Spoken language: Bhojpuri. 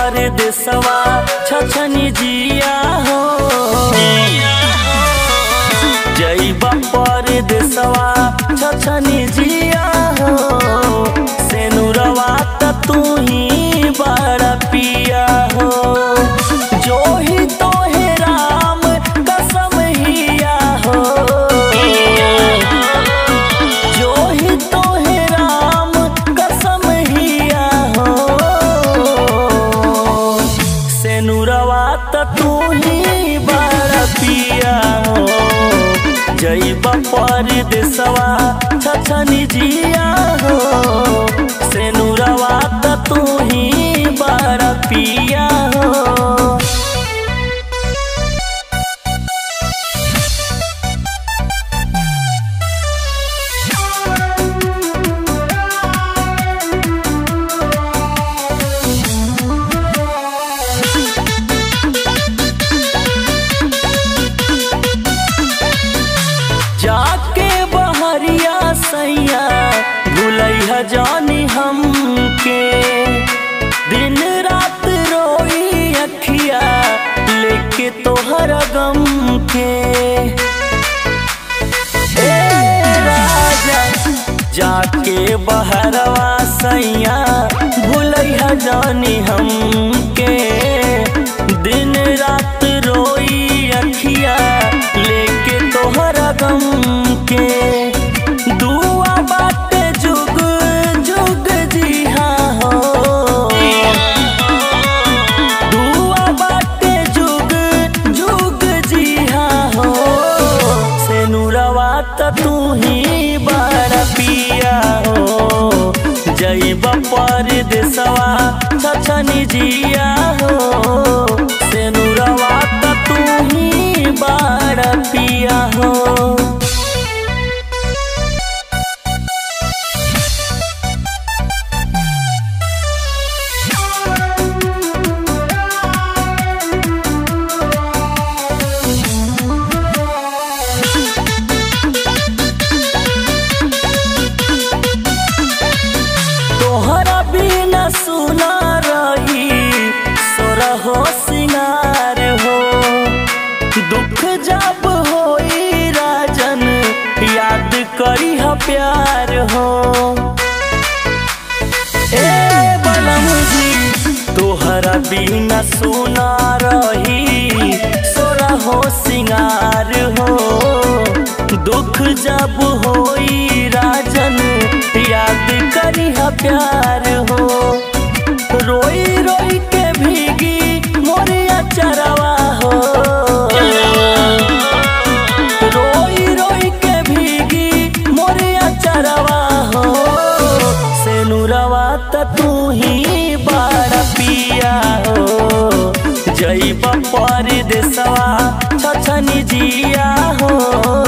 परदेसवा छछनी जिया हो जइबा परदेसवा छछनी जिया हो सेनुरवा त तू ही बड़ा पिया हो जो ही तो है राम कसम हिया हो जो ही तो है राम कसम हिया हो सेनुरवा त तू ही बड़ा पिया हो जइबा परदेसवा छछनी जिया हो सेनुरवा त तू ही बड़ा पिया हो। जाके बहरिया सैया भूलैया जानी हमके दिन रात रोई अखिया लेके तोहर गम के ए राजा जाके बहरवा सैया भूलैया जानी हमके दिन रात रोई अखिया लेके तोहर गम के दुआ बाटे जुग जुग जिहा हो दुआ बाटे जुग जुग जिहा हो सेनुरवा त तू ही बड़ा पिया हो जइबा परदेसवा छछनी जिया हो सेनुरवा त तू ही बड़ा पिया हो। तोहरा बिना सुना रही सोरहो सिंगार हो दुख जब होई राजन याद करी ह प्यार हो ए बलम जी तोहरा बिना सुना रही सोरहो सिंगार हो दुख जब होई राजन याद करी ह प्यार हो रोई रोई के भीगी मोरिया चरवा हो रोई रोई के भीगी मोरिया चरवा हो सेनुरवा त तू ही बड़ा पिया हो जइबा परदेसवा छछनी जिया हो